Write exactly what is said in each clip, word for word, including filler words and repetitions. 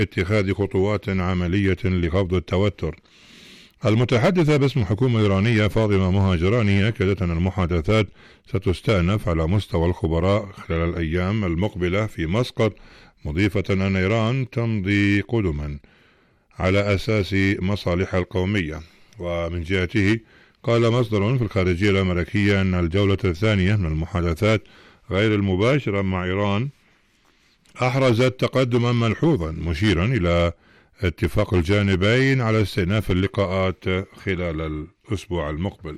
اتخاذ خطوات عملية لخفض التوتر. المتحدثة باسم الحكومة الإيرانية فاطمة مهاجراني أكدت أن المحادثات ستستأنف على مستوى الخبراء خلال الأيام المقبلة في مسقط، مضيفة أن إيران تمضي قدما على أساس مصالحها القومية. ومن جهته قال مصدر في الخارجية الأمريكية أن الجولة الثانية من المحادثات غير المباشرة مع إيران أحرزت تقدما ملحوظا، مشيرا إلى اتفاق الجانبين على استئناف اللقاءات خلال الأسبوع المقبل.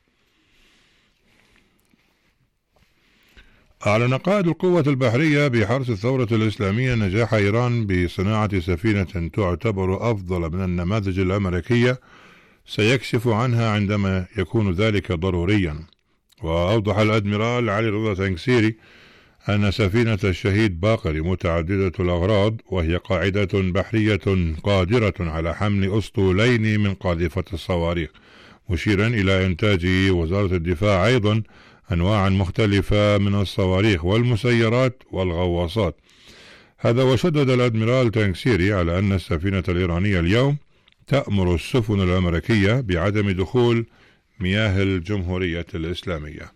أعلن قائد القوة البحرية بحرس الثورة الإسلامية نجاح إيران بصناعة سفينة تعتبر أفضل من النماذج الأمريكية سيكشف عنها عندما يكون ذلك ضروريا. وأوضح الأدميرال علي رضا تنكسيري أن سفينة الشهيد باقر متعددة الأغراض، وهي قاعدة بحرية قادرة على حمل أسطولين من قاذفة الصواريخ، مشيرا إلى إنتاج وزارة الدفاع أيضا أنواع مختلفة من الصواريخ والمسيرات والغواصات. هذا وشدد الأدميرال تنكسيري على أن السفينة الإيرانية اليوم تأمر السفن الأمريكية بعدم دخول مياه الجمهورية الإسلامية.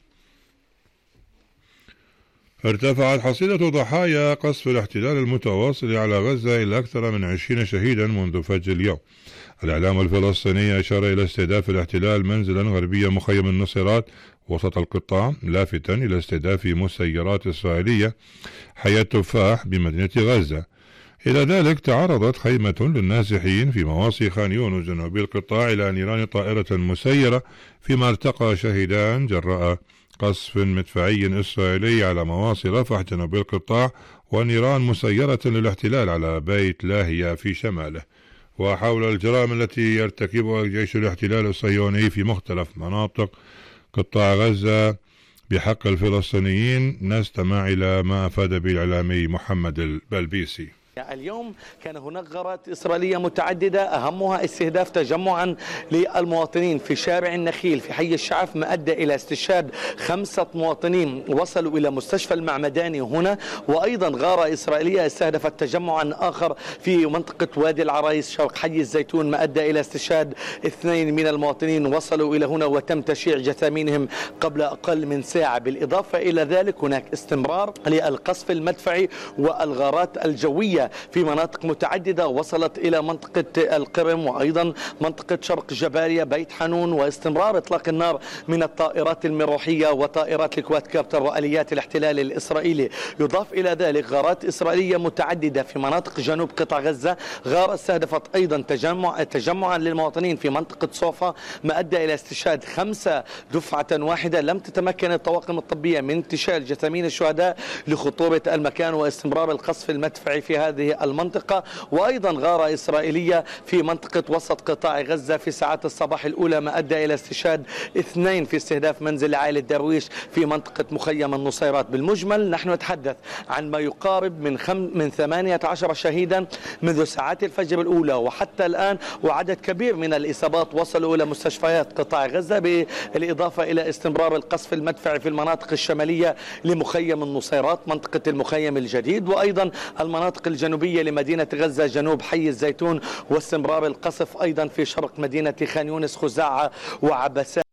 ارتفعت حصيلة ضحايا قصف الاحتلال المتواصل على غزة إلى أكثر من عشرين شهيدا منذ فجر اليوم. الإعلام الفلسطيني أشار إلى استهداف الاحتلال منزلا غربية مخيم النصيرات وسط القطاع، لافتا إلى استهداف مسيرات إسرائيلية حي التفاح بمدينة غزة. إلى ذلك تعرضت خيمة للنازحين في مواصي خان يونس جنوبي القطاع إلى نيران طائرة مسيرة، فيما ارتقى شهيدان جراء قصف مدفعي إسرائيلي على مواصي رفح جنوبي القطاع، ونيران مسيرة للاحتلال على بيت لاهيا في شماله. وحول الجرائم التي يرتكبها جيش الاحتلال الصهيوني في مختلف مناطق قطاع غزة بحق الفلسطينيين، نستمع إلى ما أفاد به الإعلامي محمد البلبيسي. اليوم كان هناك غارات إسرائيلية متعددة، أهمها استهداف تجمعا للمواطنين في شارع النخيل في حي الشعف، ما أدى إلى استشهاد خمسة مواطنين وصلوا إلى مستشفى المعمداني هنا. وأيضا غارة إسرائيلية استهدفت تجمعا آخر في منطقة وادي العرايس شرق حي الزيتون، ما أدى إلى استشهاد اثنين من المواطنين وصلوا إلى هنا وتم تشييع جثامينهم قبل أقل من ساعة. بالإضافة إلى ذلك هناك استمرار للقصف المدفعي والغارات الجوية في مناطق متعددة وصلت إلى منطقة القرم وأيضا منطقة شرق جبارية بيت حنون، واستمرار إطلاق النار من الطائرات المروحية وطائرات الكواد كابتر وآليات الاحتلال الإسرائيلي. يضاف إلى ذلك غارات إسرائيلية متعددة في مناطق جنوب قطاع غزة. غارة استهدفت أيضا تجمع تجمعا للمواطنين في منطقة صوفا، ما أدى إلى استشهاد خمسة دفعة واحدة. لم تتمكن الطواقم الطبية من انتشال جثامين الشهداء لخطورة المكان واستمرار القصف المدفعي في هذه المنطقة. وأيضا غارة إسرائيلية في منطقة وسط قطاع غزة في ساعات الصباح الأولى، ما أدى إلى استشهاد اثنين في استهداف منزل عائلة درويش في منطقة مخيم النصيرات. بالمجمل نحن نتحدث عن ما يقارب من خم من ثمانية عشر شهيدا منذ ساعات الفجر الأولى وحتى الآن، وعدد كبير من الإصابات وصلوا إلى مستشفيات قطاع غزة، بالإضافة إلى استمرار القصف المدفعي في المناطق الشمالية لمخيم النصيرات منطقة المخيم الجديد، وأيضا المناطق الجنوبية لمدينة غزة جنوب حي الزيتون، واستمرار القصف أيضا في شرق مدينة خان يونس خزاعة وعبسات.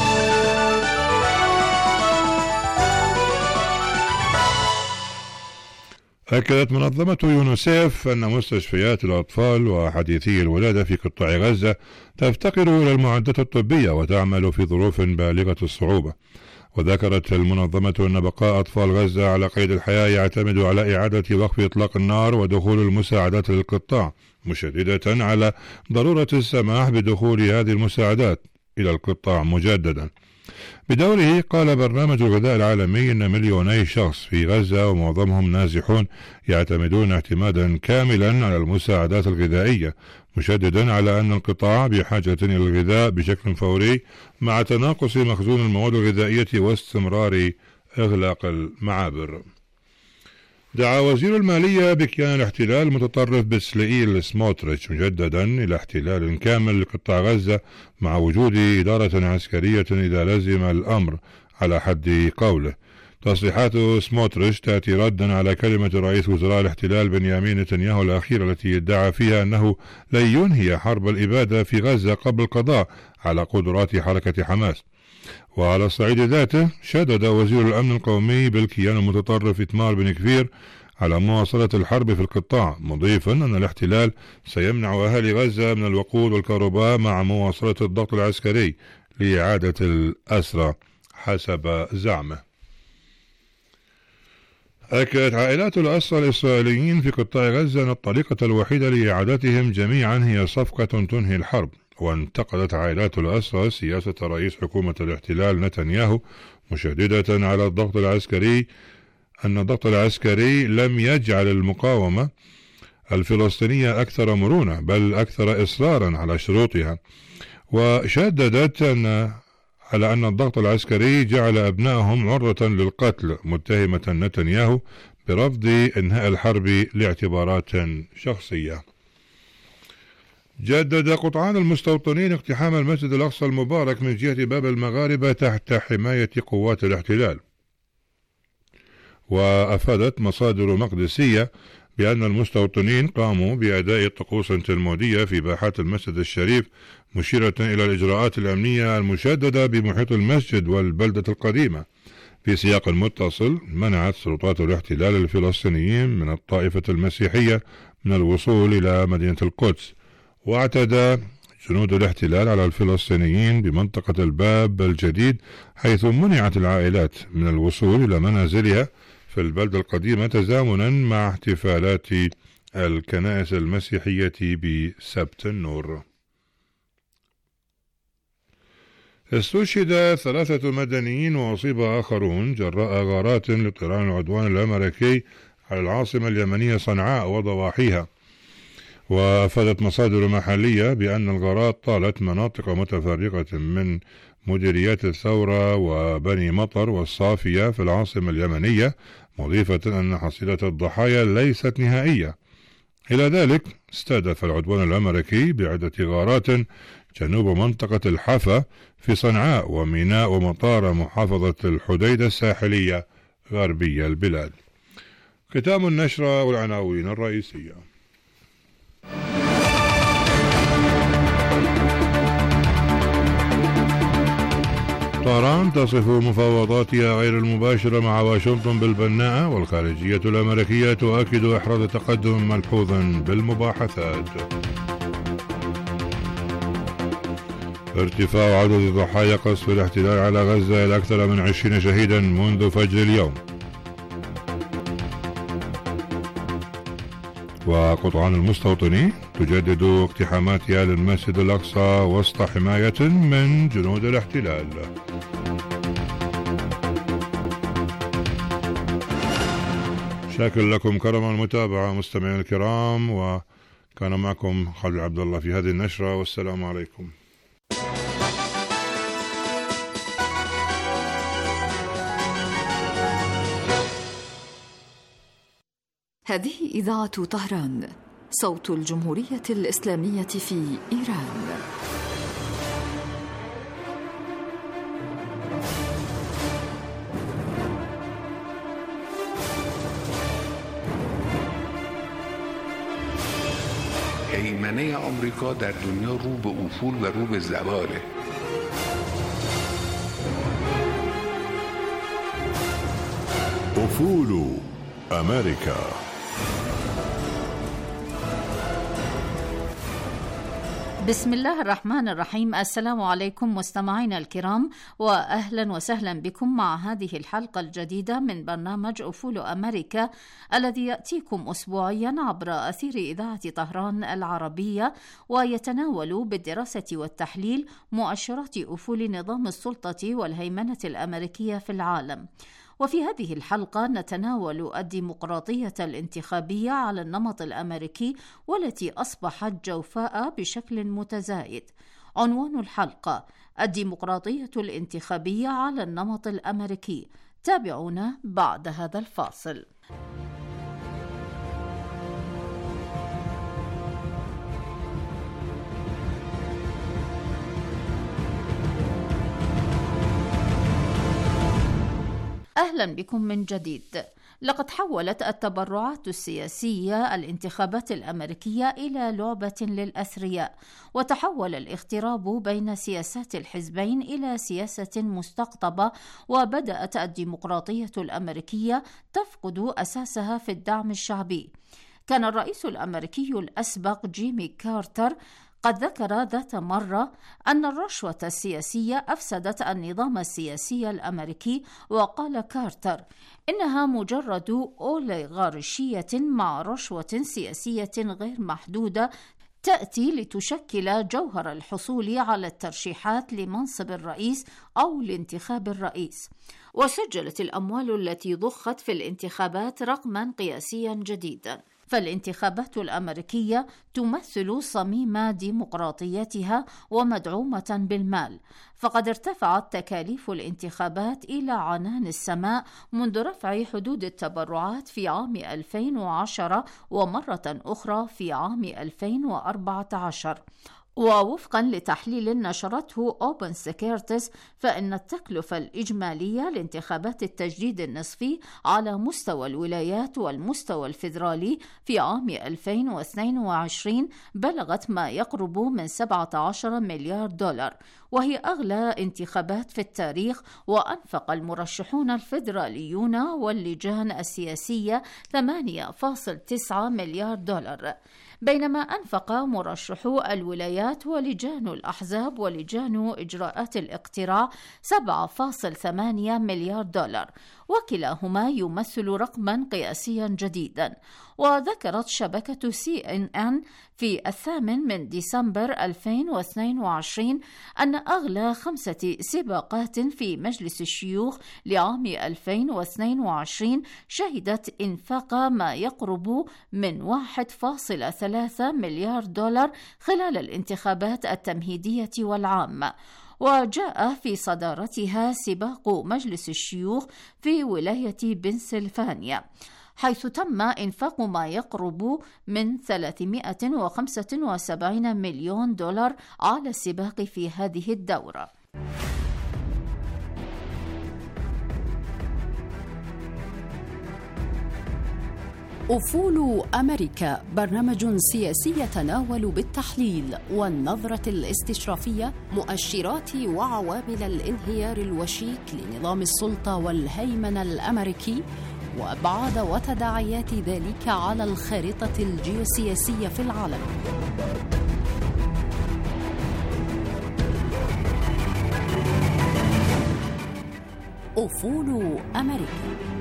أكدت منظمة يونيسيف أن مستشفيات الأطفال وحديثي الولادة في قطاع غزة تفتقر إلى المعدات الطبية وتعمل في ظروف بالغة الصعوبة. وذكرت المنظمة أن بقاء أطفال غزة على قيد الحياة يعتمد على إعادة وقف إطلاق النار ودخول المساعدات للقطاع، مشددة على ضرورة السماح بدخول هذه المساعدات إلى القطاع مجددا. بدوره قال برنامج الغذاء العالمي أن مليوني شخص في غزة ومعظمهم نازحون يعتمدون اعتمادا كاملا على المساعدات الغذائية، مشددا على أن القطاع بحاجة إلى الغذاء بشكل فوري مع تناقص مخزون المواد الغذائية واستمرار إغلاق المعابر. دعا وزير المالية بكيان الاحتلال المتطرف بسلئيل سموتريتش مجددا إلى احتلال كامل لقطاع غزة مع وجود إدارة عسكرية إذا لزم الأمر على حد قوله. تصريحات سموتريتش تأتي ردا على كلمة رئيس وزراء الاحتلال بنيامين نتنياهو الأخيرة التي ادعى فيها أنه لن ينهي حرب الإبادة في غزة قبل القضاء على قدرات حركة حماس. وعلى الصعيد ذاته شدد وزير الأمن القومي بالكيان المتطرف إتمار بن كفير على مواصلة الحرب في القطاع، مضيفا أن الاحتلال سيمنع أهالي غزة من الوقود والكهرباء مع مواصلة الضغط العسكري لإعادة الأسرى حسب زعمه. أكدت عائلات الأسرى الإسرائيليين في قطاع غزة أن الطريقة الوحيدة لإعادتهم جميعا هي صفقة تنهي الحرب. وانتقدت عائلات الأسرى سياسة رئيس حكومة الاحتلال نتنياهو، مشددة على الضغط العسكري أن الضغط العسكري لم يجعل المقاومة الفلسطينية أكثر مرونة بل أكثر إصرارا على شروطها. وشددت أن على أن الضغط العسكري جعل أبنائهم عرضة للقتل، متهمة نتنياهو برفض إنهاء الحرب لاعتبارات شخصية. جدد قطعان المستوطنين اقتحام المسجد الأقصى المبارك من جهة باب المغاربة تحت حماية قوات الاحتلال. وأفادت مصادر مقدسية بأن المستوطنين قاموا بأداء طقوس تلمودية في باحات المسجد الشريف، مشيرة إلى الإجراءات الأمنية المشددة بمحيط المسجد والبلدة القديمة. في سياق متصل، منعت سلطات الاحتلال الفلسطينيين من الطائفة المسيحية من الوصول إلى مدينة القدس. واعتدى جنود الاحتلال على الفلسطينيين بمنطقة الباب الجديد، حيث منعت العائلات من الوصول إلى منازلها في البلدة القديمة تزامنا مع احتفالات الكنائس المسيحية بسبت النور. استشهد ثلاثة مدنيين وأصيب آخرون جراء غارات لطيران العدوان الأمريكي على العاصمة اليمنية صنعاء وضواحيها. وأفادت مصادر محلية بأن الغارات طالت مناطق متفرقة من مديريات الثورة وبني مطر والصافية في العاصمة اليمنية، مضيفة أن حصيلة الضحايا ليست نهائية. إلى ذلك استهدف العدوان الأمريكي بعدة غارات جنوب منطقة الحفا في صنعاء وميناء ومطار محافظة الحديدة الساحلية غربية البلاد. ختام النشرة والعناوين الرئيسية. طهران تصف مفاوضاتها غير المباشرة مع واشنطن بالبناءة، والخارجية الأمريكية تؤكد إحراز تقدم ملحوظ بالمباحثات. ارتفاع عدد ضحايا قصف الاحتلال على غزة إلى أكثر من عشرين شهيدا منذ فجر اليوم. وقطعان المستوطنين تجدد اقتحاماتها للمسجد الأقصى وسط حماية من جنود الاحتلال. شاكر لكم كرم المتابعة مستمعين الكرام، وكان معكم خالد عبد الله في هذه النشرة، والسلام عليكم. هذه إذاعة طهران، صوت الجمهورية الإسلامية في إيران. هیمنه آمریکا در دنیا رو به افول و رو به زواله. افول امریکا. بسم الله الرحمن الرحيم. السلام عليكم مستمعينا الكرام، وأهلا وسهلا بكم مع هذه الحلقة الجديدة من برنامج أفول أمريكا الذي يأتيكم أسبوعيا عبر أثير إذاعة طهران العربية، ويتناول بالدراسة والتحليل مؤشرات أفول نظام السلطة والهيمنة الأمريكية في العالم. وفي هذه الحلقة نتناول الديمقراطية الانتخابية على النمط الأمريكي، والتي أصبحت جوفاء بشكل متزايد. عنوان الحلقة: الديمقراطية الانتخابية على النمط الأمريكي. تابعونا بعد هذا الفاصل. أهلا بكم من جديد. لقد حولت التبرعات السياسية الانتخابات الأمريكية إلى لعبة للأثرياء، وتحول الاغتراب بين سياسات الحزبين إلى سياسة مستقطبة، وبدأت الديمقراطية الأمريكية تفقد أساسها في الدعم الشعبي. كان الرئيس الأمريكي الأسبق جيمي كارتر قد ذكر ذات مرة أن الرشوة السياسية أفسدت النظام السياسي الأمريكي، وقال كارتر إنها مجرد أوليغارشية مع رشوة سياسية غير محدودة تأتي لتشكل جوهر الحصول على الترشيحات لمنصب الرئيس أو لانتخاب الرئيس. وسجلت الأموال التي ضخت في الانتخابات رقما قياسيا جديدا، فالانتخابات الأمريكية تمثل صميم ديمقراطيتها ومدعومة بالمال، فقد ارتفعت تكاليف الانتخابات إلى عنان السماء منذ رفع حدود التبرعات في عام ألفين وعشرة ومرة أخرى في عام ألفين وأربعة عشر. ووفقا لتحليل نشرته أوبن سيكيورتيز، فإن التكلفة الإجمالية لانتخابات التجديد النصفي على مستوى الولايات والمستوى الفيدرالي في عام ألفين واثنين وعشرين بلغت ما يقرب من سبعة عشر مليار دولار، وهي أغلى انتخابات في التاريخ. وأنفق المرشحون الفيدراليون واللجان السياسية ثمانية فاصلة تسعة مليار دولار، بينما أنفق مرشحو الولايات ولجان الأحزاب ولجان إجراءات الاقتراع سبعة فاصلة ثمانية مليار دولار، وكلاهما يمثل رقما قياسيا جديدا. وذكرت شبكة سي إن إن في الثامن من ديسمبر ألفين واثنين وعشرين أن أغلى خمسة سباقات في مجلس الشيوخ لعام ألفين واثنين وعشرين شهدت إنفاق ما يقرب من واحد فاصلة ثلاثة مليار دولار خلال الانتخابات التمهيدية والعامة. وجاء في صدارتها سباق مجلس الشيوخ في ولاية بنسلفانيا، حيث تم إنفاق ما يقرب من ثلاثمائة وخمسة وسبعين مليون دولار على السباق في هذه الدورة. أفول أمريكا، برنامج سياسي يتناول بالتحليل والنظرة الاستشرافية مؤشرات وعوامل الانهيار الوشيك لنظام السلطة والهيمنة الأمريكي، وأبعاد وتداعيات ذلك على الخارطة الجيوسياسية في العالم. أفول أمريكا.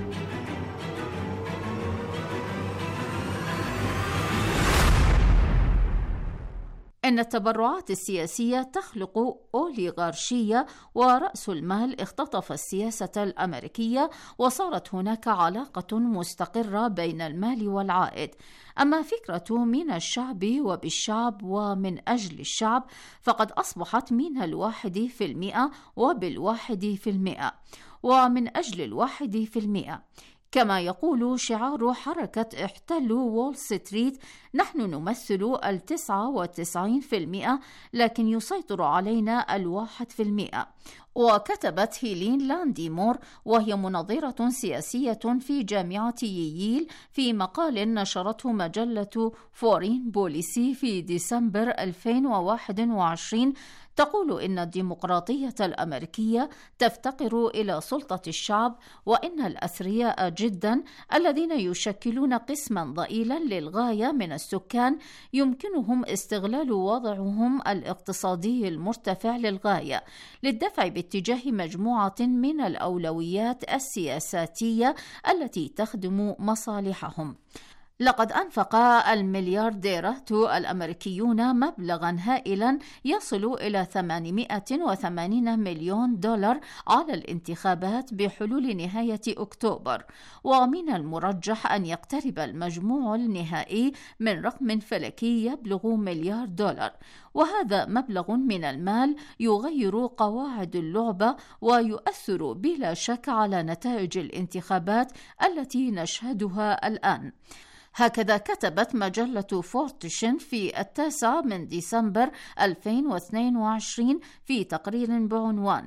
إن التبرعات السياسية تخلق أوليغارشية، ورأس المال اختطف السياسة الأمريكية، وصارت هناك علاقة مستقرة بين المال والعائد. أما فكرة من الشعب وبالشعب ومن أجل الشعب فقد أصبحت من الواحد في المئة وبالواحد في المئة ومن أجل الواحد في المئة. كما يقول شعار حركة احتلوا وول ستريت: نحن نمثل التسعة وتسعين في المئة لكن يسيطر علينا الواحد في المئة. وكتبت هيلين لانديمور، وهي مناظرة سياسية في جامعة ييل، في مقال نشرته مجلة فورين بوليسي في ديسمبر ألفين وواحد وعشرين، تقول إن الديمقراطية الأمريكية تفتقر إلى سلطة الشعب، وإن الأثرياء جدا الذين يشكلون قسما ضئيلا للغاية من السكان يمكنهم استغلال وضعهم الاقتصادي المرتفع للغاية للدفع باتجاه مجموعة من الأولويات السياساتية التي تخدم مصالحهم. لقد أنفق المليارديرات الأمريكيون مبلغا هائلا يصل إلى ثمانمائة وثمانين مليون دولار على الانتخابات بحلول نهاية أكتوبر، ومن المرجح أن يقترب المجموع النهائي من رقم فلكي يبلغ مليار دولار، وهذا مبلغ من المال يغير قواعد اللعبة ويؤثر بلا شك على نتائج الانتخابات التي نشهدها الآن. هكذا كتبت مجلة فورتشن في التاسع من ديسمبر ألفين واثنين وعشرين في تقرير بعنوان: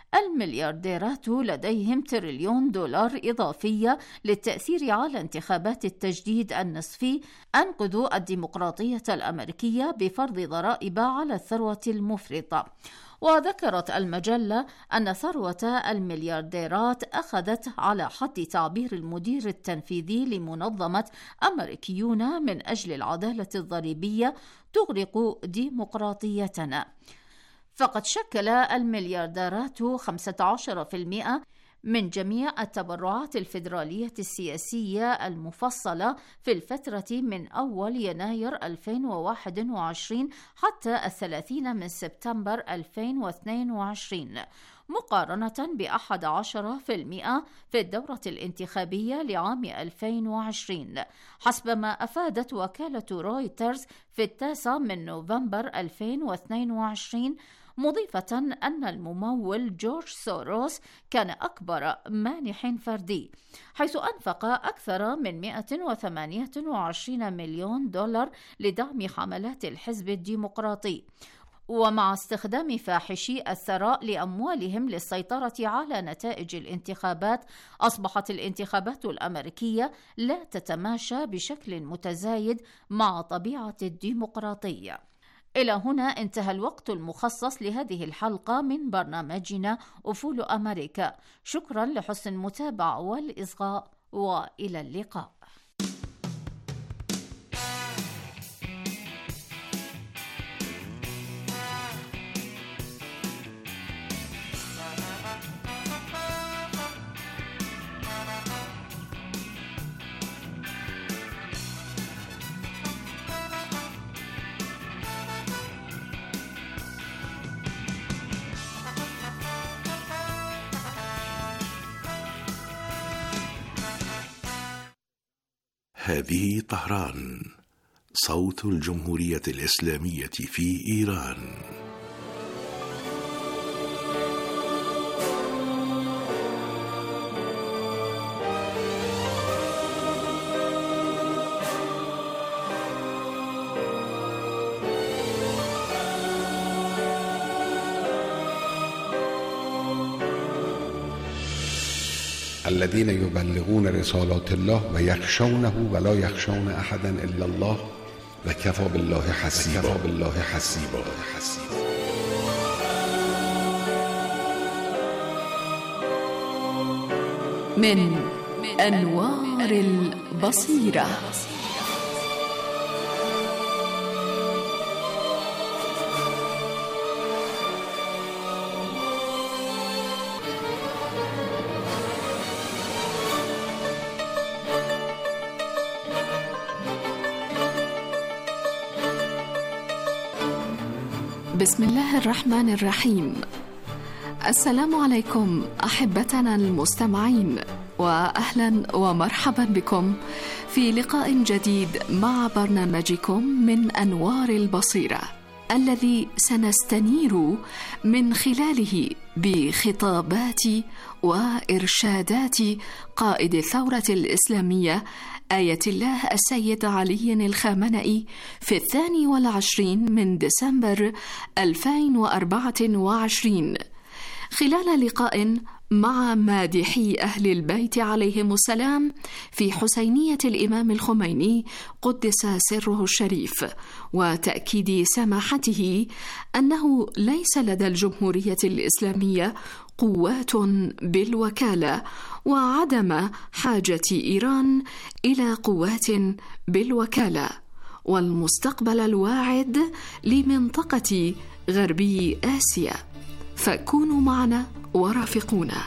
المليارديرات لديهم تريليون دولار إضافية للتأثير على انتخابات التجديد النصفي أنقذوا الديمقراطية الأمريكية بفرض ضرائب على الثروة المفرطة. وذكرت المجلة أن ثروة المليارديرات أخذت على حد تعبير المدير التنفيذي لمنظمة أمريكيون من أجل العدالة الضريبية تغرق ديمقراطيتنا. فقد شكل المليارديرات خمسة عشر بالمئة من جميع التبرعات الفيدرالية السياسية المفصلة في الفترة من أول يناير ألفين وواحد وعشرين حتى الثلاثين من سبتمبر ألفين واثنين وعشرين، مقارنة بأحد عشر بالمئة في الدورة الانتخابية لعام ألفين وعشرين، حسب ما أفادت وكالة رويترز في التاسع من نوفمبر ألفين واثنين وعشرين، مضيفة أن الممول جورج سوروس كان أكبر مانح فردي، حيث أنفق أكثر من مئة وثمانية وعشرين مليون دولار لدعم حملات الحزب الديمقراطي. ومع استخدام فاحشي الثراء لأموالهم للسيطرة على نتائج الانتخابات، أصبحت الانتخابات الأمريكية لا تتماشى بشكل متزايد مع طبيعة الديمقراطية. إلى هنا انتهى الوقت المخصص لهذه الحلقة من برنامجنا أفول أمريكا. شكرا لحسن المتابعة والإصغاء، وإلى اللقاء. هذه طهران، صوت الجمهورية الإسلامية في إيران. الذين يبلغون رسالات الله ويخشونه ولا يخشون أحدا إلا الله وكفى بالله حسيبا. وكفى بالله حسيبا. من أنوار البصيرة. بسم الله الرحمن الرحيم. السلام عليكم أحبتنا المستمعين، وأهلا ومرحبا بكم في لقاء جديد مع برنامجكم من أنوار البصيرة، الذي سنستنير من خلاله بخطابات وإرشادات قائد الثورة الإسلامية آية الله السيد علي الخامنئي في الثاني والعشرين من ديسمبر ألفين وأربعة وعشرين، خلال لقاء مع مادحي أهل البيت عليهم السلام في حسينية الإمام الخميني قدس سره الشريف، وتأكيد سماحته أنه ليس لدى الجمهورية الإسلامية قوات بالوكالة، وعدم حاجة إيران إلى قوات بالوكالة، والمستقبل الواعد لمنطقة غربي آسيا. فكونوا معنا ورافقونا.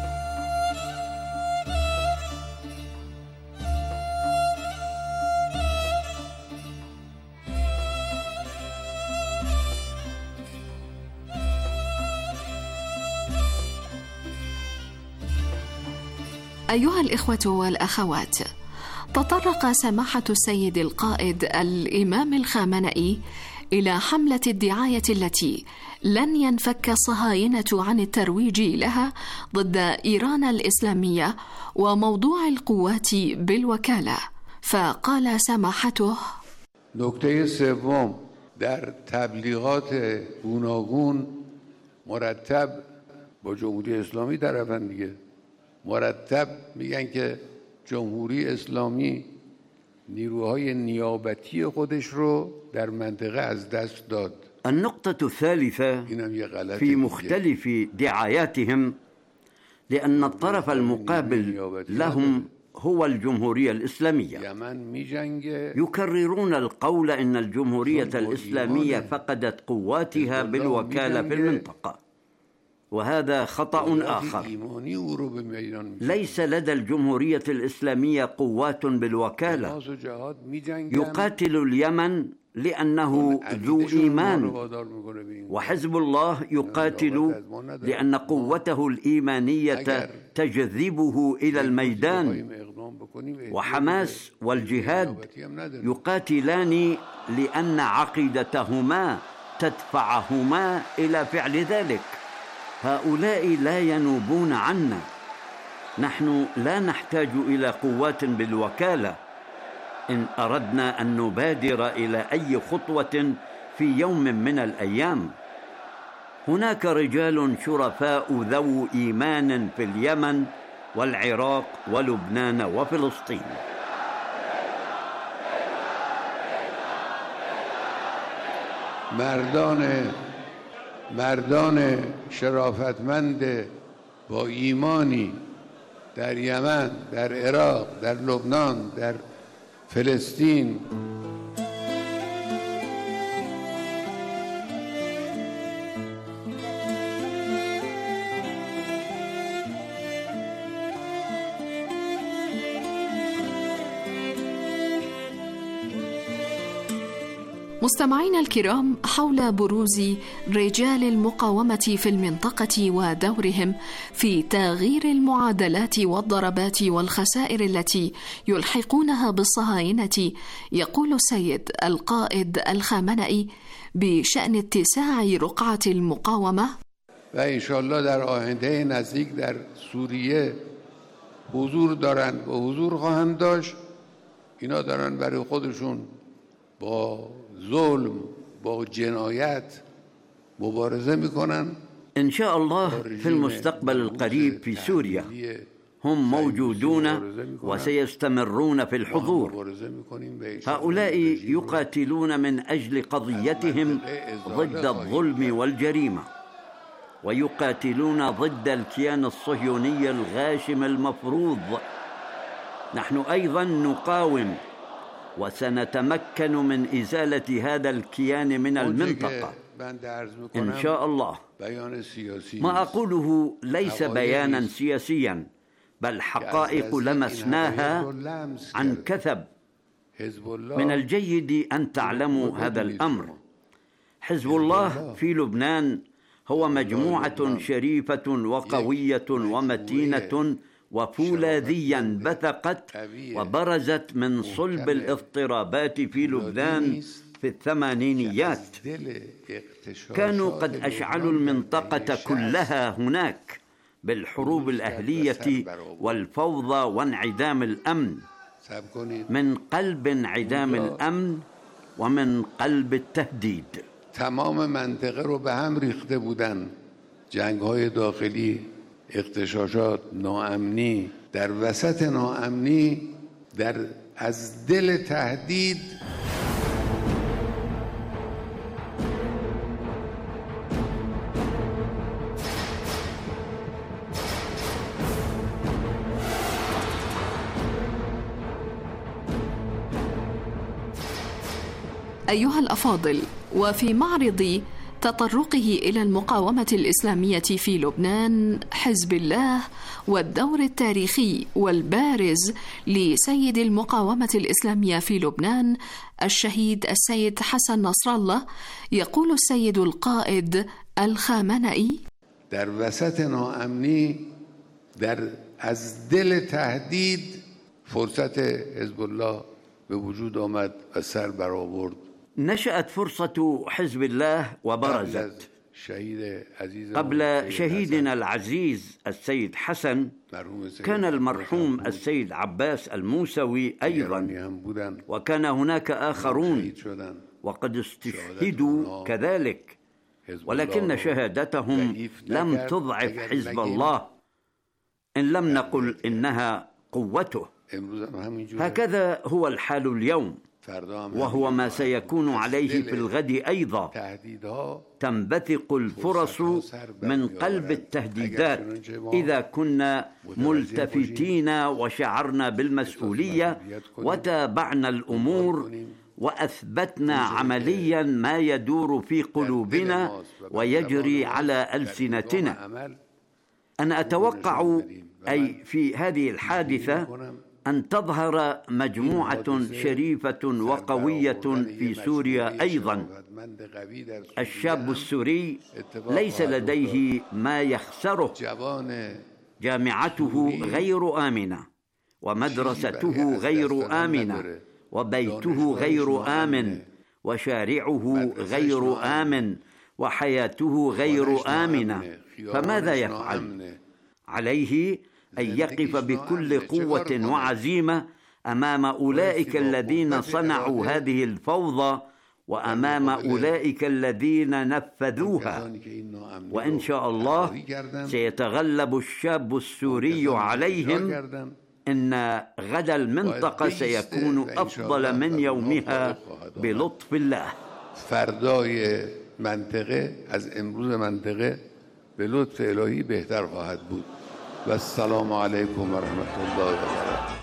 أيها الإخوة والأخوات، تطرق سماحة السيد القائد الإمام الخامنئي إلى حملة الدعاية التي لن ينفك الصهاينة عن الترويج لها ضد إيران الإسلامية وموضوع القوات بالوكالة، فقال سماحته: نکته سوم، در تبلیغات گوناگون مرتب با جمهوری اسلامی طرفن دیگه. مرتب میگن که جمهوری اسلامی نیروهای نیابتی خودش رو در منطقه از دست داد. النقطة الثالثة في مختلف دعاياتهم لأن الطرف المقابل لهم هو الجمهورية الإسلامية. يكررون القول إن الجمهورية الإسلامية فقدت قواتها بالوكالة في المنطقة، وهذا خطأ آخر. ليس لدى الجمهورية الإسلامية قوات بالوكالة. يقاتل اليمن لأنه ذو إيمان، وحزب الله يقاتل لأن قوته الإيمانية تجذبه إلى الميدان، وحماس والجهاد يقاتلان لأن عقيدتهما تدفعهما إلى فعل ذلك. هؤلاء لا ينوبون عنا. نحن لا نحتاج إلى قوات بالوكالة إن أردنا أن نبادر إلى أي خطوة في يوم من الأيام. هناك رجال شرفاء ذو إيمان في اليمن والعراق ولبنان وفلسطين. مردان مردان شرافتمند با ایمانی در یمن، در عراق، در لبنان، در فلسطین. مستمعينا الكرام، حول بروز رجال المقاومة في المنطقة ودورهم في تغيير المعادلات والضربات والخسائر التي يلحقونها بالصهاينة، يقول السيد القائد الخامنئي بشأن اتساع رقعة المقاومة: و انشالله در آینده نزدیک در سوریه حضور دارن و حضور خواهند داشت. اینا دارن برای خودشون با ظلم با جنایت مبارزة میکنن. إن شاء الله في المستقبل القريب في سوريا هم موجودون وسيستمرون في الحضور. هؤلاء يقاتلون من أجل قضيتهم ضد الظلم والجريمة، ويقاتلون ضد الكيان الصهيوني الغاشم المفروض. نحن أيضا نقاوم وسنتمكن من إزالة هذا الكيان من المنطقة إن شاء الله. ما أقوله ليس بيانا سياسيا، بل حقائق لمسناها عن كثب. من الجيد أن تعلموا هذا الأمر. حزب الله في لبنان هو مجموعة شريفة وقوية ومتينة وفولاذيا بثقت وبرزت من صلب الاضطرابات في لبنان في الثمانينيات. كانوا قد أشعلوا المنطقة كلها هناك بالحروب الأهلية والفوضى وانعدام الأمن، من قلب انعدام الأمن ومن قلب التهديد. تمام منطقه رو به هم ریخته بودن. جنگ‌های داخلی، اغتشاشات، ناامنی. در وسط ناامنی، در از دل تهدید أيها الأفاضل، وفي معرض تطرقه إلى المقاومة الإسلامية في لبنان، حزب الله والدور التاريخي والبارز لسيد المقاومة الإسلامية في لبنان الشهيد السيد حسن نصر الله، يقول السيد القائد الخامنئي: در وسط ناامنی، در از دل تهدید، فرصت حزب الله به وجود آمد و سر برآورد. نشأت فرصة حزب الله وبرزت. قبل شهيدنا العزيز السيد حسن كان المرحوم السيد عباس الموسوي أيضا، وكان هناك آخرون وقد استشهدوا كذلك. ولكن شهادتهم لم تضعف حزب الله، إن لم نقل إنها قوته. هكذا هو الحال اليوم، وهو ما سيكون عليه في الغد أيضا. تنبثق الفرص من قلب التهديدات إذا كنا ملتفتين وشعرنا بالمسؤولية وتابعنا الأمور وأثبتنا عمليا ما يدور في قلوبنا ويجري على ألسنتنا. أنا أتوقع أي في هذه الحادثة أن تظهر مجموعة شريفة وقوية في سوريا أيضا. الشاب السوري ليس لديه ما يخسره، جامعته غير آمنة، ومدرسته غير آمنة، وبيته غير آمن، وشارعه غير آمن، وحياته غير آمنة. فماذا يفعل؟ عليه أن يقف بكل قوة وعزيمة أمام أولئك الذين صنعوا هذه الفوضى وأمام أولئك الذين نفذوها، وإن شاء الله سيتغلب الشاب السوري عليهم. إن غدا المنطقة سيكون أفضل من يومها بلطف الله. فردای منطقه از امروز منطقه به لطف الهی بهتر خواهد بود. و السلام علیکم و رحمت الله و برکاته.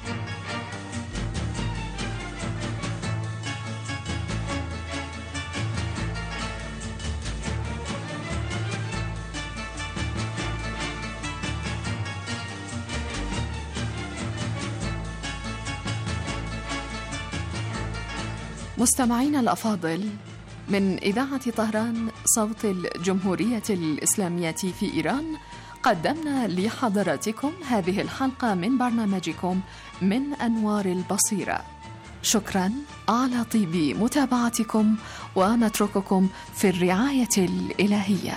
مستمعينا الأفاضل، من إذاعة طهران صوت الجمهورية الإسلامية في إيران، قدمنا لحضراتكم هذه الحلقة من برنامجكم من أنوار البصيرة. شكرا على طيب متابعتكم، ونترككم في الرعاية الإلهية.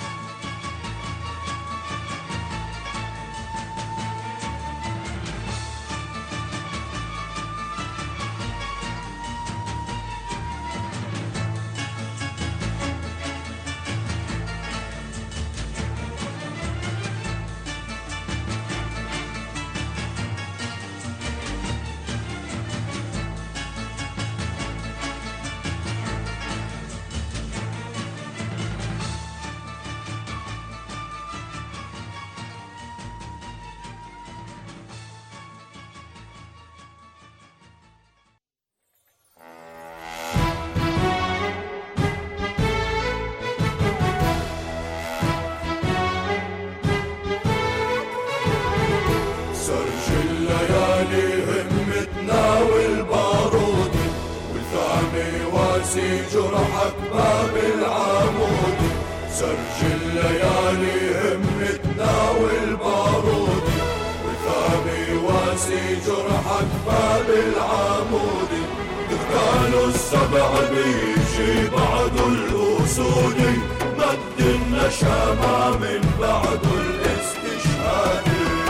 جرحك باب العمود، سرج الليالي همتنا والبارود، وثابي واسي جرحك باب العمود. دكان السبع بيجي بعد الأسود، مد النشامة من بعد الاستشهاد.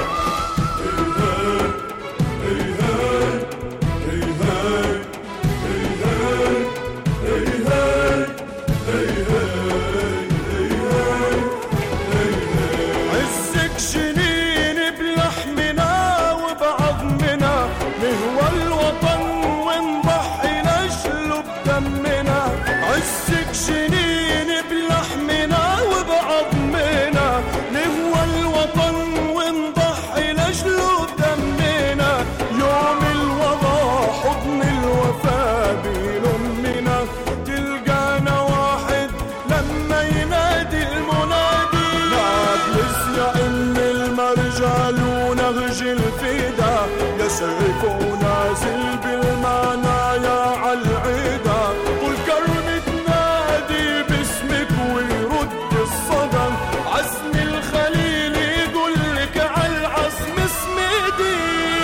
سيف نازل بالمنايا عالعيدا، والكرم تنادي باسمك ويرد الصدم. عزم الخليل يقول لك عالعزم اسمدي.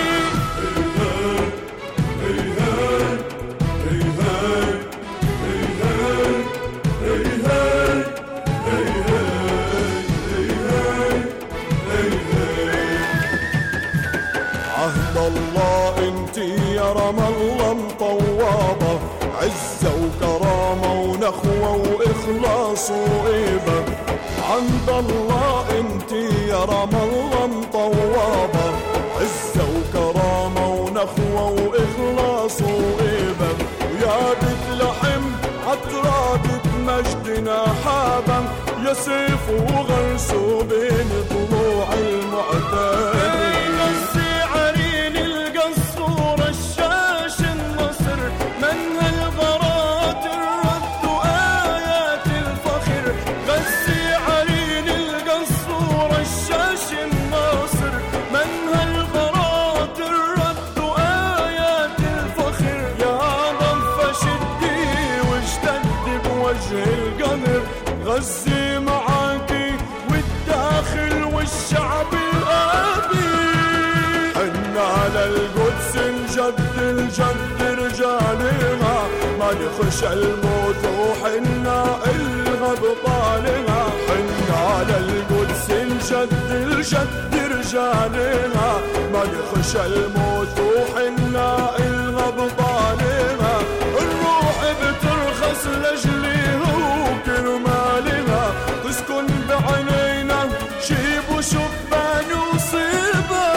الله انت يا رام الله مطوابة، عزة وكرامة ونخوة وإخوة وإخلاص وإيبة. عند الله انت يا رام الله مطوابة، عزة وكرامة ونخوة وإخلاص وإيبة. ويا بيت لحم عترابة مجدنا حابة، يا سيف وغرس بين ضلوع المعتاد. غزي عرين القصور الشاش النصر، منها الغرات الرد وآيات الفخر. غزي عرين القصور الشاش النصر، منها الغرات الرد وآيات الفخر. يا ضفة شدي واجتد بوجه القمر، غزي معاكي والداخل والشعب الآبي. حنا على القدس نجد الجد رجالها، ما نخشى الموت وحنا الغى بطالها. حنا على القدس نجد الجد رجالها، ما نخشى الموت وحنا الغى بطالها. الروح بترخص لجليها وكرمالها، تسكن بعينينا شيب وشبان وصيبة.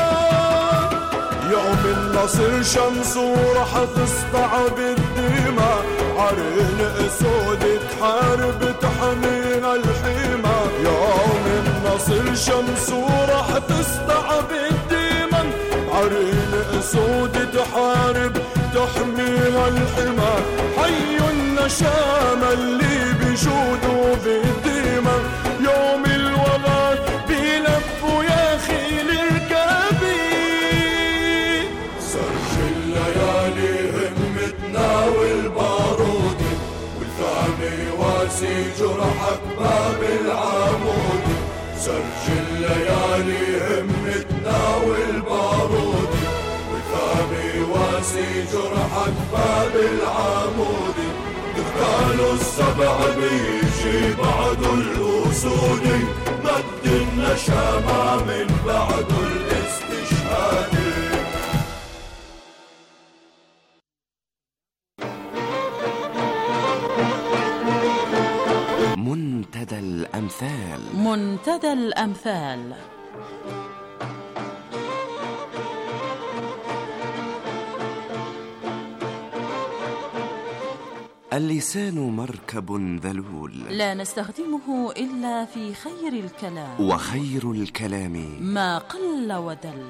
يوم النصر شمس ورح تسطع بالديمة، عرين اسود تحارب تحمينا الحيمة. يوم النصر شمس ورح تسطع بالديمة، عرين اسود تحارب تحميها الحمى. حي النشامة اللي بجوده بالديمة، يوم الوغى بيلف يا خيل ركابي. سرج الليالي همتنا والبارود، والثاني واسي جرحك باب العمود. سرج الليالي همتنا والبارود، والثاني واسي جرحك باب العمود. قالوا السبع بيجي بعد الأسود، مد النشامة من بعد الاستشهاد. منتدى الأمثال. منتدى الأمثال. اللسان مركب ذلول، لا نستخدمه إلا في خير الكلام، وخير الكلام ما قل ودل.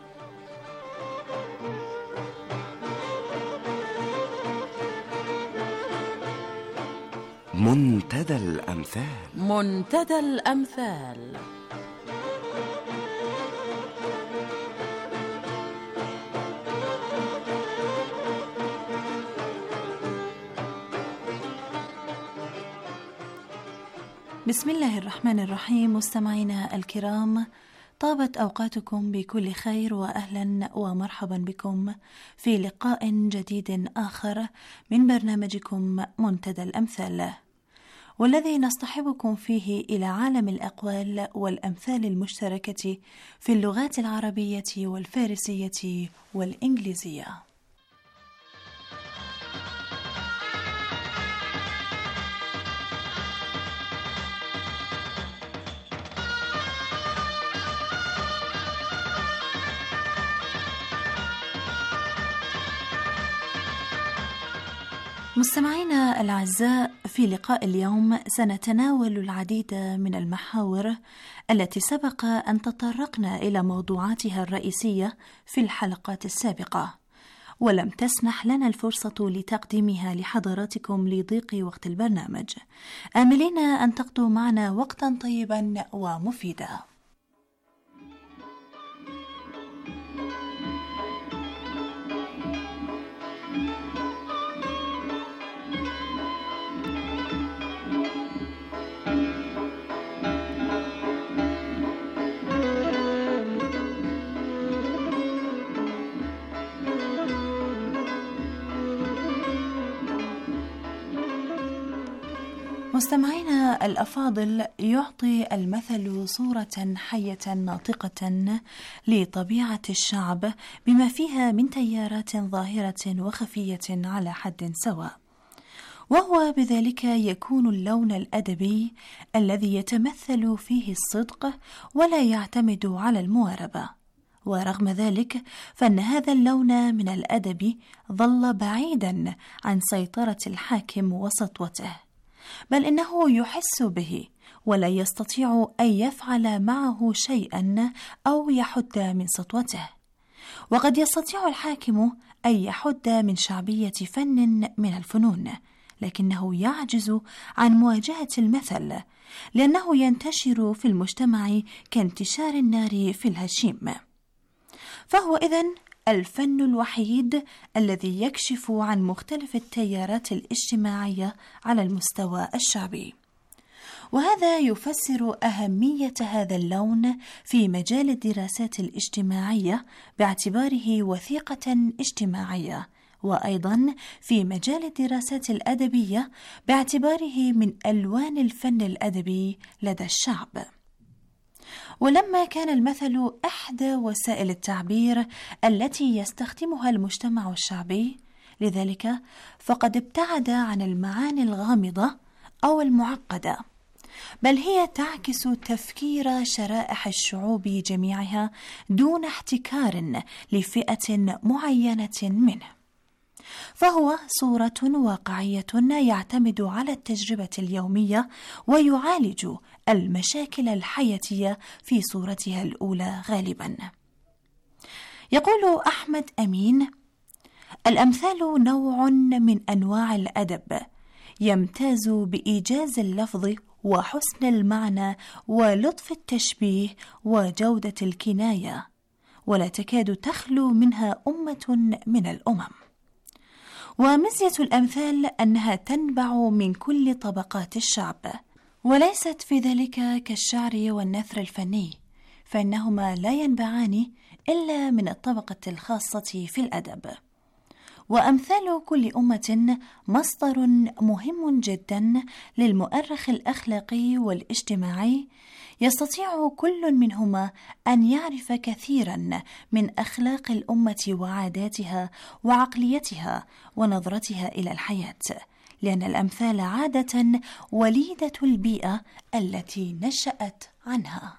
منتدى الأمثال. منتدى الأمثال. بسم الله الرحمن الرحيم. مستمعينا الكرام، طابت أوقاتكم بكل خير، وأهلا ومرحبا بكم في لقاء جديد آخر من برنامجكم منتدى الأمثال، والذي نصطحبكم فيه إلى عالم الأقوال والأمثال المشتركة في اللغات العربية والفارسية والإنجليزية. مستمعينا الأعزاء، في لقاء اليوم سنتناول العديد من المحاور التي سبق أن تطرقنا إلى موضوعاتها الرئيسية في الحلقات السابقة، ولم تسنح لنا الفرصة لتقديمها لحضراتكم لضيق وقت البرنامج، آملين أن تقضوا معنا وقتا طيبا ومفيدا. مستمعينا الأفاضل، يعطي المثل صورة حية ناطقة لطبيعة الشعب بما فيها من تيارات ظاهرة وخفية على حد سواء، وهو بذلك يكون اللون الأدبي الذي يتمثل فيه الصدق ولا يعتمد على المواربة. ورغم ذلك فإن هذا اللون من الأدب ظل بعيدا عن سيطرة الحاكم وسطوته، بل إنه يحس به ولا يستطيع أن يفعل معه شيئا أو يحد من سطوته. وقد يستطيع الحاكم أن يحد من شعبية فن من الفنون، لكنه يعجز عن مواجهة المثل، لأنه ينتشر في المجتمع كانتشار النار في الهشيم. فهو إذن الفن الوحيد الذي يكشف عن مختلف التيارات الاجتماعية على المستوى الشعبي. وهذا يفسر أهمية هذا اللون في مجال الدراسات الاجتماعية باعتباره وثيقة اجتماعية، وأيضا في مجال الدراسات الأدبية باعتباره من ألوان الفن الأدبي لدى الشعب. ولما كان المثل إحدى وسائل التعبير التي يستخدمها المجتمع الشعبي، لذلك فقد ابتعد عن المعاني الغامضة أو المعقدة، بل هي تعكس تفكير شرائح الشعوب جميعها دون احتكار لفئة معينة منه. فهو صورة واقعية يعتمد على التجربة اليومية ويعالج المشاكل الحياتية في صورتها الأولى غالبا. يقول أحمد أمين: الأمثال نوع من أنواع الأدب يمتاز بإيجاز اللفظ وحسن المعنى ولطف التشبيه وجودة الكناية، ولا تكاد تخلو منها أمة من الأمم. ومزية الأمثال أنها تنبع من كل طبقات الشعب، وليست في ذلك كالشعر والنثر الفني، فإنهما لا ينبعان إلا من الطبقة الخاصة في الأدب. وأمثال كل أمة مصدر مهم جدا للمؤرخ الأخلاقي والاجتماعي، يستطيع كل منهما أن يعرف كثيرا من أخلاق الأمة وعاداتها وعقليتها ونظرتها إلى الحياة، لأن الأمثال عادة وليدة البيئة التي نشأت عنها.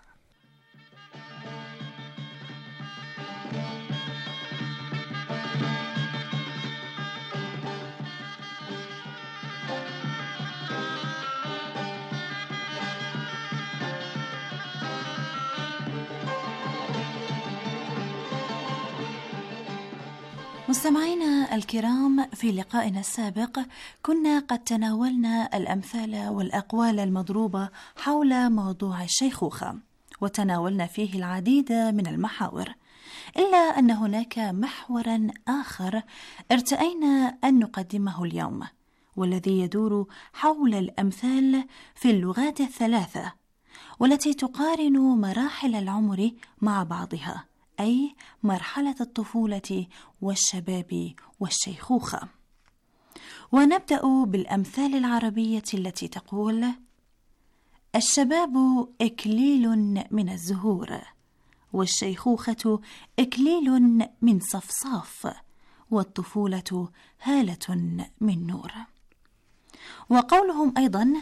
مستمعينا الكرام، في لقائنا السابق كنا قد تناولنا الأمثال والأقوال المضروبة حول موضوع الشيخوخة، وتناولنا فيه العديد من المحاور، إلا أن هناك محورا آخر ارتأينا أن نقدمه اليوم، والذي يدور حول الأمثال في اللغات الثلاثة، والتي تقارن مراحل العمر مع بعضها، أي مرحلة الطفولة والشباب والشيخوخة. ونبدأ بالأمثال العربية التي تقول: الشباب إكليل من الزهور، والشيخوخة إكليل من صفصاف، والطفولة هالة من نور. وقولهم أيضا: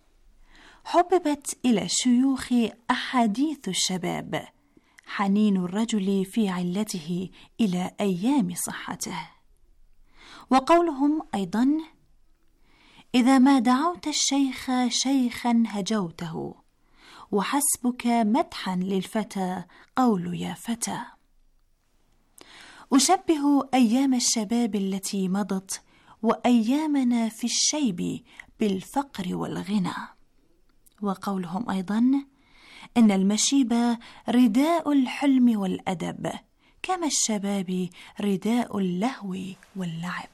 حببت إلى الشيوخ أحاديث الشباب، حنين الرجل في علته إلى أيام صحته. وقولهم أيضا: إذا ما دعوت الشيخ شيخا هجوته، وحسبك مدحا للفتى قول يا فتى. أشبه أيام الشباب التي مضت وأيامنا في الشيب بالفقر والغنى. وقولهم أيضا: إن المشيب رداء الحلم والأدب، كما الشباب رداء اللهو واللعب.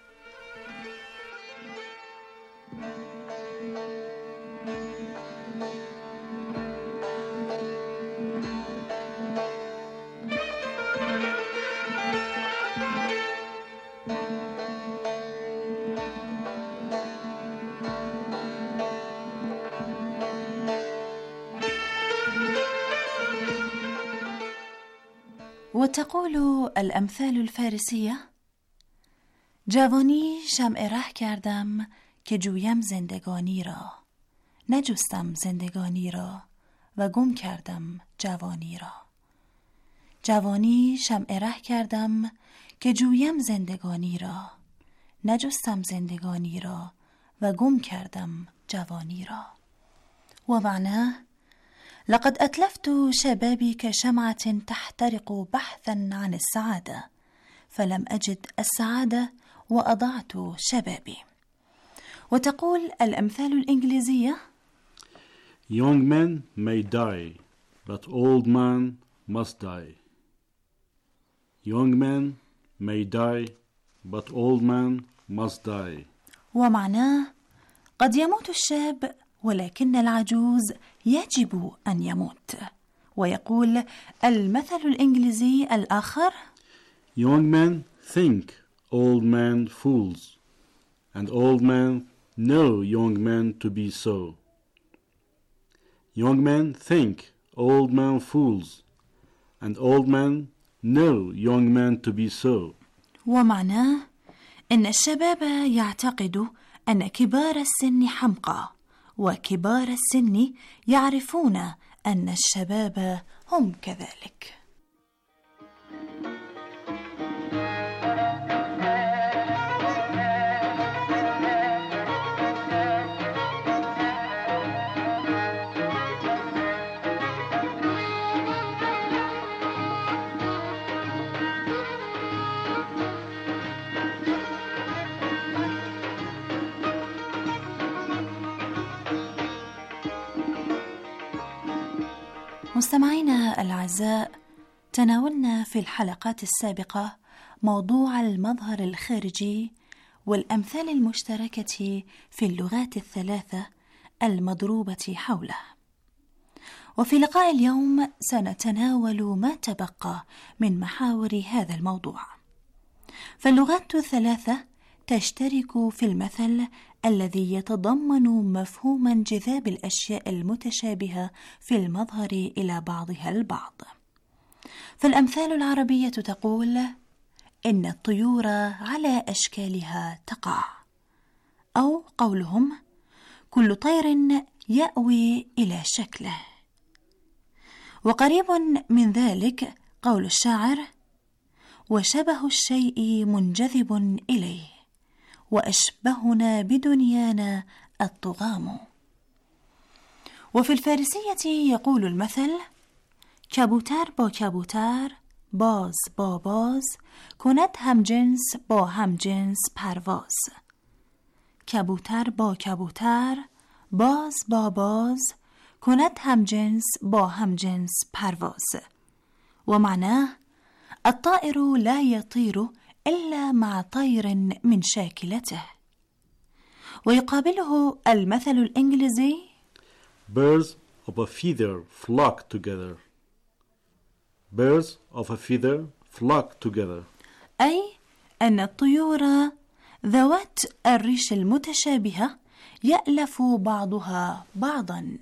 وتقول الأمثال الفارسية: جوانی شمع ره کردم که جویم زندگانی را، نجستم زندگانی را و گم کردم جوانی را. جوانی شمع ره کردم که جویم زندگانی را، نجستم زندگانی را و گم کردم جوانی را. ومعناه: لقد أتلفت شبابي كشمعة تحترق بحثا عن السعادة، فلم أجد السعادة وأضعت شبابي. وتقول الأمثال الإنجليزية: Young men may die, but old men must die. Young men may die, but old men must die. ومعناه: قد يموت الشاب ولكن العجوز يجب أن يموت. ويقول المثل الإنجليزي الآخر: Young men think old men fools, and old men know young men to be so. Young men think old men fools, and old men know young men to be so. ومعناه إن الشباب يعتقد أن كبار السن حمقى، وكبار السن يعرفون أن الشباب هم كذلك. مستمعينا الأعزاء، تناولنا في الحلقات السابقة موضوع المظهر الخارجي والأمثال المشتركة في اللغات الثلاثة المضروبة حوله. وفي لقاء اليوم سنتناول ما تبقى من محاور هذا الموضوع. فاللغات الثلاثة تشترك في المثل الذي يتضمن مفهوم انجذاب الأشياء المتشابهة في المظهر إلى بعضها البعض. فالأمثال العربية تقول: إن الطيور على أشكالها تقع، أو قولهم: كل طير يأوي إلى شكله. وقريب من ذلك قول الشاعر: وشبه الشيء منجذب إليه، وأشبهنا بدنيانا الطغام. وفي الفارسية يقول المثل: کبوتر با کبوتر، باز با باز، کند هم جنس با هم جنس پرواز. کبوتر با کبوتر، باز با باز، کند هم جنس با هم جنس پرواز. ومعناه: الطائر لا يطير إلا مع طير من شاكلته. ويقابله المثل الإنجليزي: Birds of a feather flock together. Birds of a feather flock together. أي أن الطيور ذوات الريش المتشابهة يألف بعضها بعضا.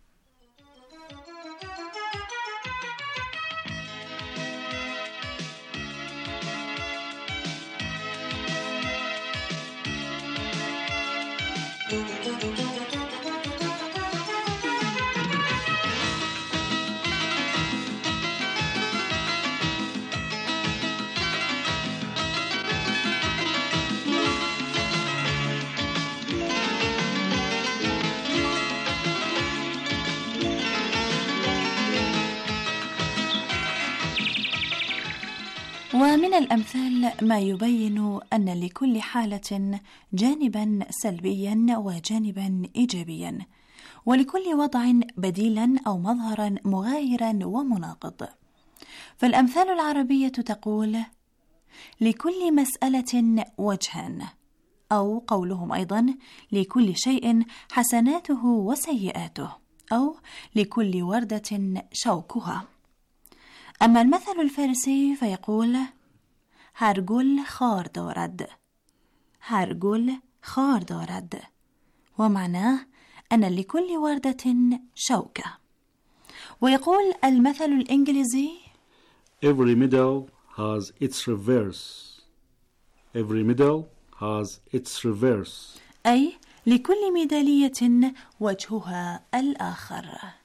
ومن الأمثال ما يبين أن لكل حالة جانبا سلبيا وجانبا إيجابيا، ولكل وضع بديلا أو مظهرا مغايرا ومناقض. فالأمثال العربية تقول: لكل مسألة وجهان، أو قولهم أيضا: لكل شيء حسناته وسيئاته، أو لكل وردة شوكها. أما المثل الفارسي فيقول: هر گل خار دارد، هر گل خار دارد. ومعناه أن لكل وردة شوكة. ويقول المثل الإنجليزي: Every middle has its reverse. Every middle has its reverse. أي لكل ميدالية وجهها الآخر.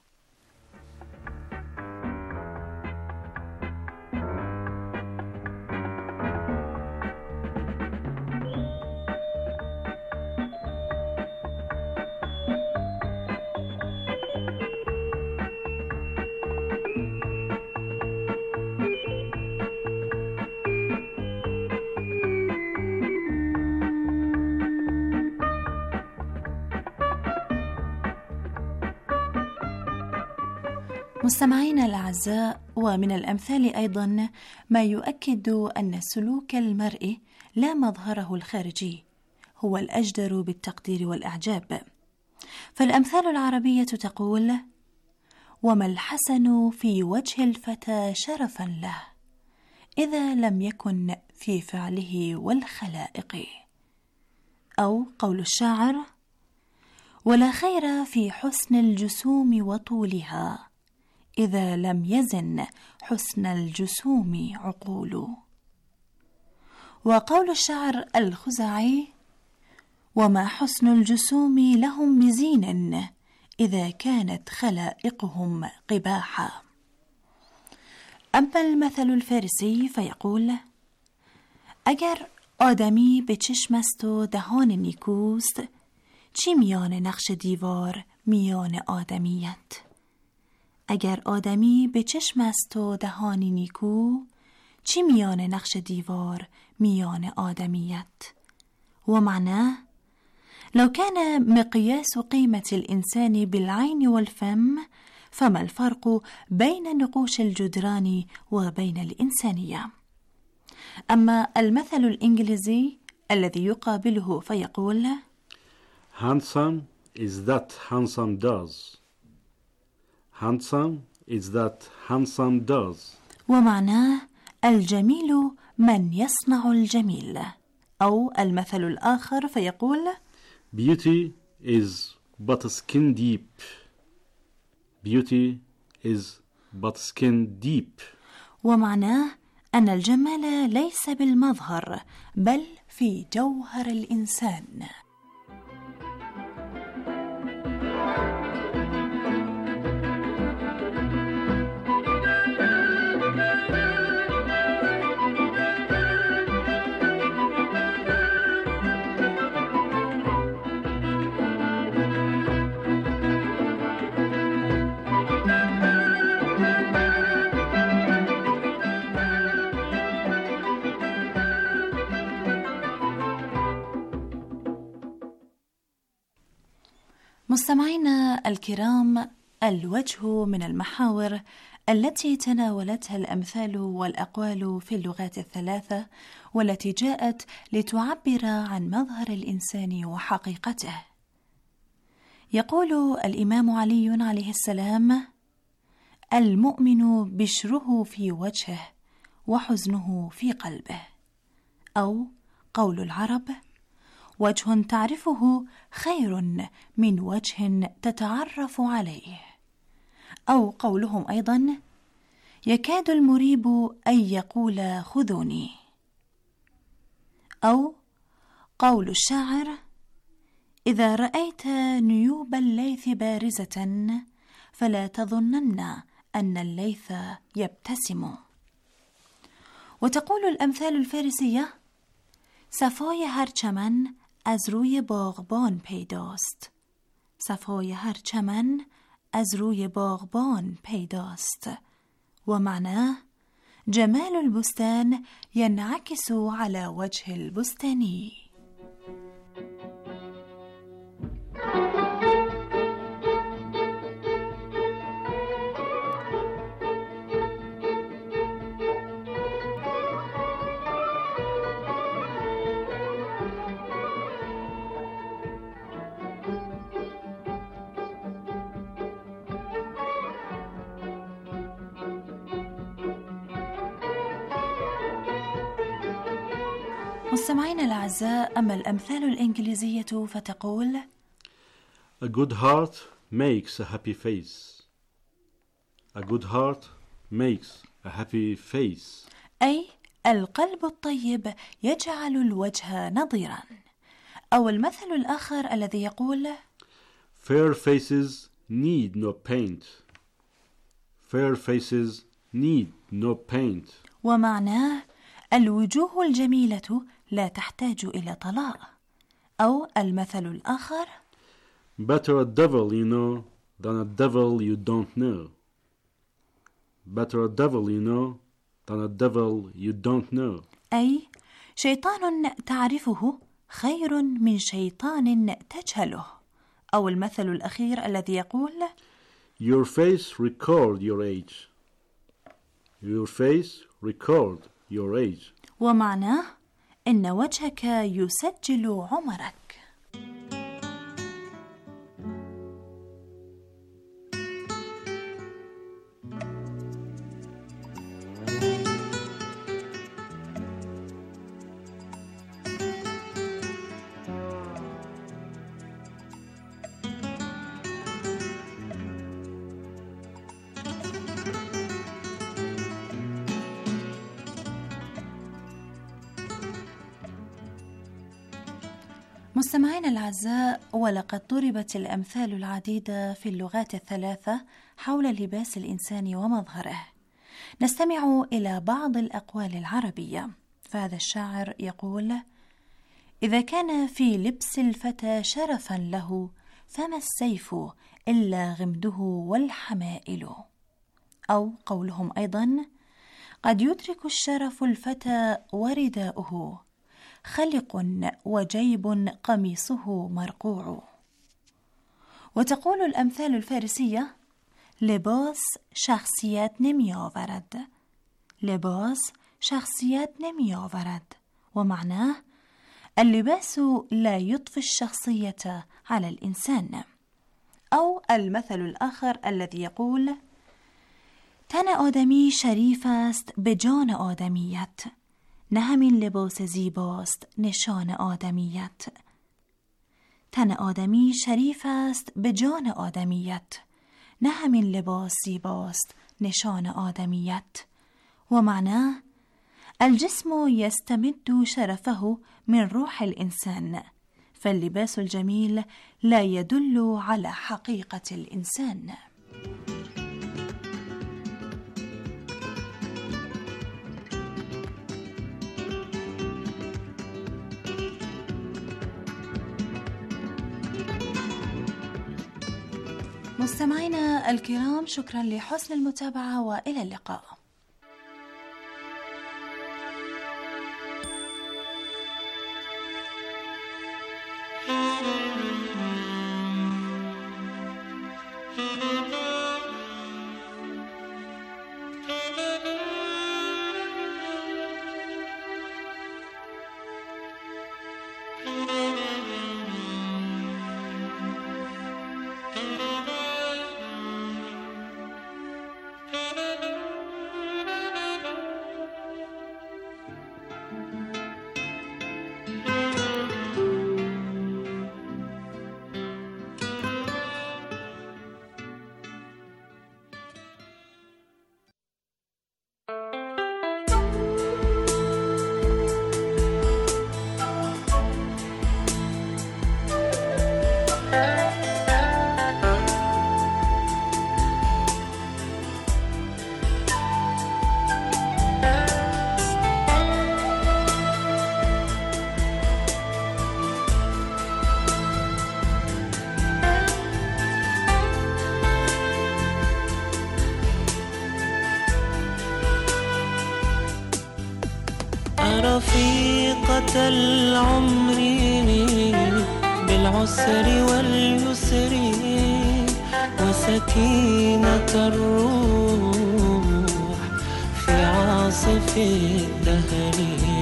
مستمعينا الأعزاء، ومن الأمثال أيضا ما يؤكد أن سلوك المرء لا مظهره الخارجي هو الأجدر بالتقدير والإعجاب. فالأمثال العربية تقول: وما الحسن في وجه الفتى شرفا له إذا لم يكن في فعله والخلائق. أو قول الشاعر: ولا خير في حسن الجسوم وطولها إذا لم يزن حسن الجسوم عقول. وقول الشاعر الخزاعي: وما حسن الجسوم لهم بزين إذا كانت خلائقهم قباحا. أما المثل الفارسي فيقول: اگر آدمی به چشم است و دهان نیکوست، چی میان نقش دیوار میان آدمیت؟ اگر آدمی به چشم است و دهانی نیکو، چی میان نقش دیوار میان آدمیت؟ ومعناه: لو كان مقياس قيمة الإنسان بالعين والفم، فما الفرق بين نقوش الجدران وبين الإنسانية؟ أما المثل الإنجليزي الذي يقابله فيقول: Handsome is that handsome does. Handsome is that handsome does. ومعناه: الجميل من يصنع الجميل. أو المثل الآخر فيقول: Beauty is but skin deep. Beauty is but skin deep. ومعناه أن الجمال ليس بالمظهر بل في جوهر الإنسان. مستمعينا الكرام، الوجه من المحاور التي تناولتها الأمثال والأقوال في اللغات الثلاثة، والتي جاءت لتعبر عن مظهر الإنسان وحقيقته. يقول الإمام علي عليه السلام: المؤمن بشره في وجهه وحزنه في قلبه. أو قول العرب: وجه تعرفه خير من وجه تتعرف عليه. أو قولهم أيضا: يكاد المريب أن يقول خذوني. أو قول الشاعر: إذا رأيت نيوب الليث بارزة فلا تظنن أن الليث يبتسم. وتقول الأمثال الفارسية: صفای هر چمن از روی باغبان پیداست. صفای هر چمن از روی باغبان پیداست. ومعناه: جمال البستان ينعكس على وجه البستاني. مستمعينا الأعزاء، أما الأمثال الإنجليزية فتقول: A good heart makes a happy face. A good heart makes a happy face. أي القلب الطيب يجعل الوجه نضيرا. أو المثل الآخر الذي يقول Fair faces need no paint. Fair faces need no paint. ومعناه الوجوه الجميلة لا تحتاج إلى طلاء. أو المثل الآخر Better a devil you know than a devil you don't know. Better a devil you know than a devil you don't know. أي شيطان تعرفه خير من شيطان تجهله. أو المثل الأخير الذي يقول Your face record your age. Your face record your age. ومعناه إن وجهك يسجل عمرك. مستمعينا الأعزاء، ولقد ضربت الأمثال العديدة في اللغات الثلاثة حول لباس الإنسان ومظهره. نستمع إلى بعض الأقوال العربية. فهذا الشاعر يقول: إذا كان في لبس الفتى شرفا له، فما السيف إلا غمده والحمائل. أو قولهم أيضا: قد يدرك الشرف الفتى ورداؤه، خلق وجيب قميصه مرقوع. وتقول الأمثال الفارسية: لباس شخصیت نمی آورد. لباس شخصیت نمی آورد، ومعناه اللباس لا يضفي الشخصية على الإنسان. أو المثل الآخر الذي يقول: تن آدمی شریف است به جان آدمیت، نه همین لباس زیباست نشان آدمیت. تن آدمی شریف است به جان آدمیت، نه همین لباس زیباست نشان آدمیت. ومعناه الجسم يستمد شرفه من روح الإنسان، فاللباس الجميل لا يدل على حقيقة الإنسان. مستمعينا الكرام، شكرا لحسن المتابعة وإلى اللقاء. رفيقة العمر بالعسر واليسر وسكينة الروح في عاصف الدهر.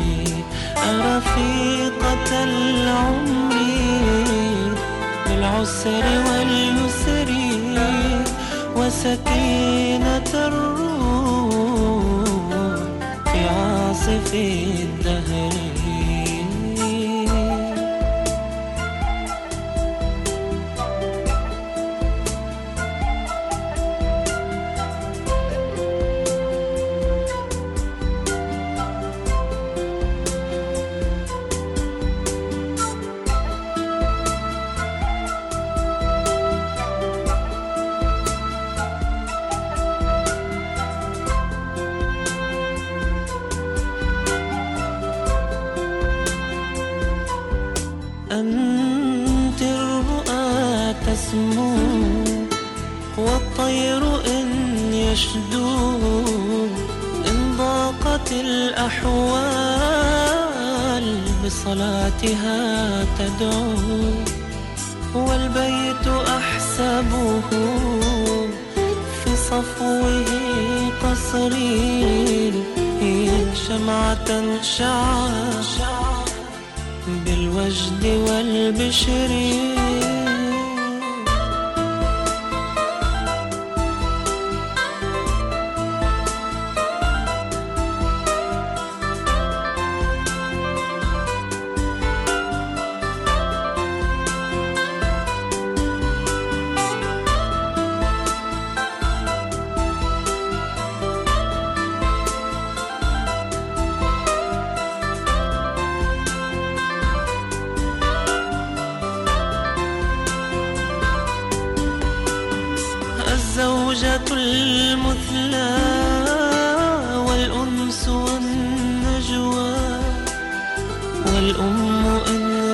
رفيقة العمر بالعسر واليسر وسكينة الروح في عاصف الدهر. ينمو والطير إن يشدو إن ضاقت الأحوال بصلاتها تدعو والبيت أحسبه في صفوه قصري هي شمعة شعاع بالوجد والبشر الزوجة المثلى والأنس والنجوى والأم إن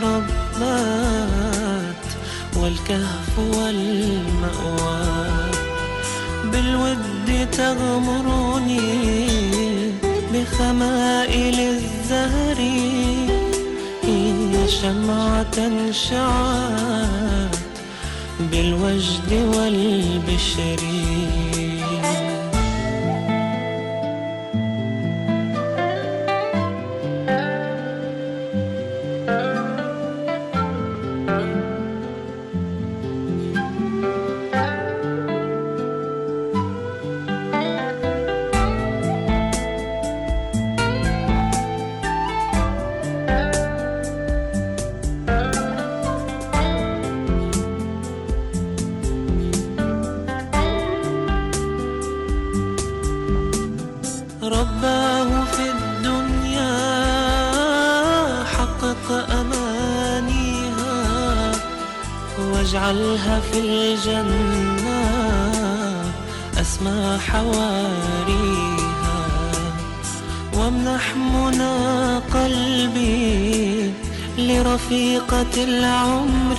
ربت والكهف والمأوى بالود تغمرني بخمائل الزهر هي شمعة شعاع بالوجد والبشر رباه في الدنيا حقق أمانيها واجعلها في الجنة أسمى حواريها وامنح منى قلبي لرفيقة العمر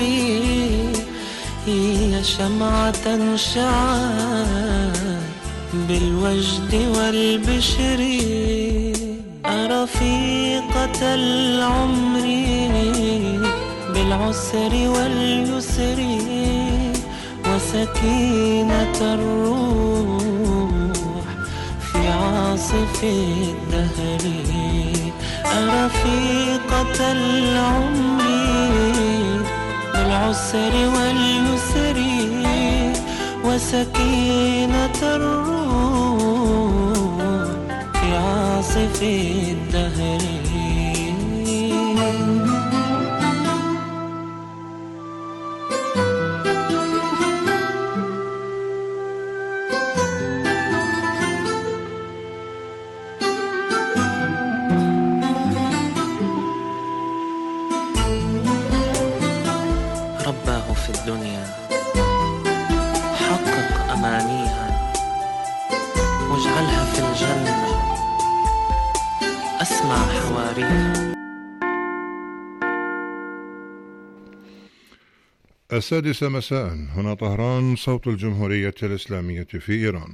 هي شمعة شعاع بالوجد والبشر رفيقة العمر بالعسر واليسر وسكينة الروح في عاصف الدهر رفيقة العمر بالعسر واليسر وسكينة الروح في عاصف الدهر رباه في الدنيا حقق أمانيها واجعلها في الجنة أسمع حواريها. السادسة مساء، هنا طهران، صوت الجمهورية الإسلامية في إيران.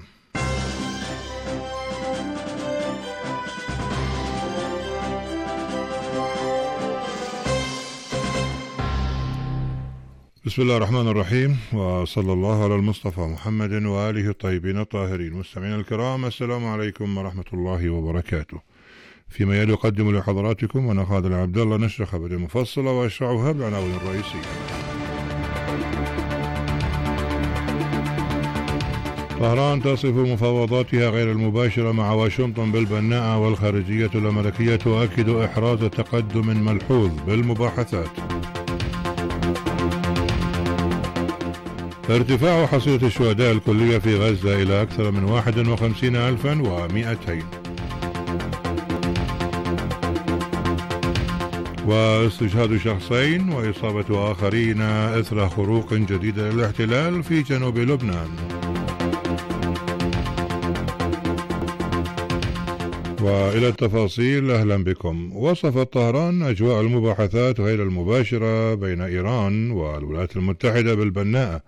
بسم الله الرحمن الرحيم، وصلى الله على المصطفى محمد وآله الطيبين الطاهرين. مستمعينا الكرام، السلام عليكم ورحمة الله وبركاته. فيما يلي أقدم لحضراتكم وأنا خالد عبد الله نشر خبر مفصلة وأشرعها بالعناوين الرئيسية. طهران تصف مفاوضاتها غير المباشرة مع واشنطن بالبناءة، والخارجية الأمريكية تؤكد إحراز تقدم ملحوظ بالمباحثات. ارتفاع حصيلة الشهداء الكلية في غزة إلى أكثر من واحد وخمسين ألفا ومئتين. واستشهاد شخصين وإصابة آخرين إثر خروق جديدة للاحتلال في جنوب لبنان. وإلى التفاصيل، أهلا بكم. وصفت طهران أجواء المباحثات غير المباشرة بين إيران والولايات المتحدة بالبناءة،